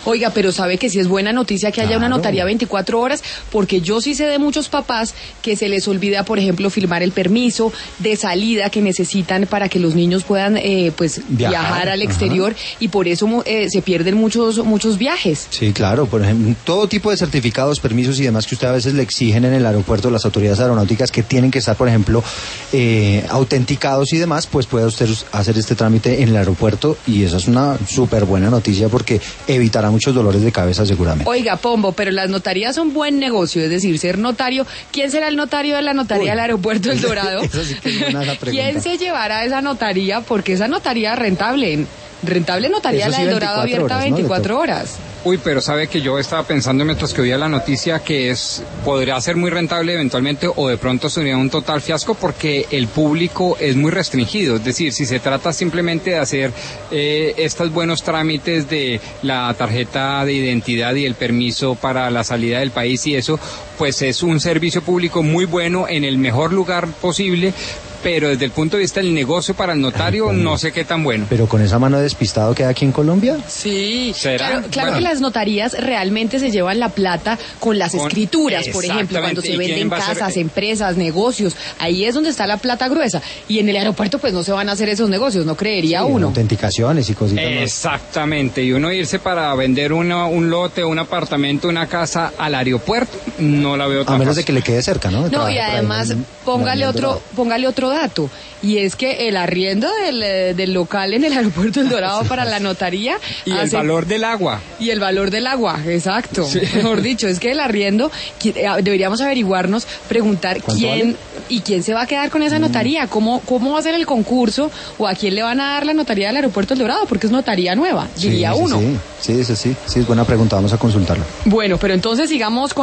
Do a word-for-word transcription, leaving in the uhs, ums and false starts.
Oiga, pero sabe que sí es buena noticia que haya Claro. una notaría veinticuatro horas, porque yo sí sé de muchos papás que se les olvida, por ejemplo, firmar el permiso de salida que necesitan para que los niños puedan eh, pues Viajar, viajar al ajá. exterior, y por eso eh, se pierden muchos muchos viajes. Sí, claro, por ejemplo, todo tipo de certificados, permisos y demás que usted a veces le exigen en el aeropuerto, las autoridades aeronáuticas que tienen que estar, por ejemplo, eh, autenticados y demás, pues puede usted hacer este trámite en el aeropuerto, y esa es una súper buena noticia porque evitará muchos dolores de cabeza seguramente. Oiga, Pombo, pero las notarías son buen negocio, es decir, ser notario. ¿Quién será el notario de la notaría Uy. del aeropuerto El Dorado? Eso sí que es buena esa pregunta. ¿Quién se llevará esa notaría? Porque esa notaría es rentable. Rentable notaría Eso la sí, del Dorado veinticuatro abierta horas, ¿no? veinticuatro horas. Uy, pero sabe que yo estaba pensando mientras que oía la noticia que es podría ser muy rentable eventualmente, o de pronto sería un total fiasco porque el público es muy restringido. Es decir, si se trata simplemente de hacer eh, estos buenos trámites de la tarjeta de identidad y el permiso para la salida del país y eso, pues es un servicio público muy bueno en el mejor lugar posible, pero desde el punto de vista del negocio para el notario, Ay, no sé qué tan bueno. Pero con esa mano de despistado que hay aquí en Colombia. Sí, ¿Será? claro, claro Bueno. que las notarías realmente se llevan la plata con las Con- escrituras, por ejemplo, cuando se exactamente. ¿Y quién venden va a hacer- casas, empresas, negocios, ahí es donde está la plata gruesa. Y en el aeropuerto pues no se van a hacer esos negocios, no creería Sí, uno. autenticaciones y cositas más. Exactamente, y uno irse para vender una, un lote, un apartamento, una casa al aeropuerto, no la veo tan A menos de fácil. que le quede cerca, ¿no? No, Trabajar y por ahí además, en- en póngale el otro, Dorado. póngale otro dato, y es que el arriendo del, eh, del local en el aeropuerto El Dorado para la notaría Y el hace- valor del agua. y el valor del agua, exacto. Sí. Mejor dicho, es que el arriendo, qui- eh, deberíamos averiguarnos, preguntar ¿Cuánto quién vale? y quién se va a quedar con esa notaría, cómo, cómo va a ser el concurso, o a quién le van a dar la notaría del aeropuerto El Dorado, porque es notaría nueva, diría sí, sí, uno. Sí, sí, sí, sí, sí, es buena pregunta, vamos a consultarlo. Bueno, pero entonces sigamos con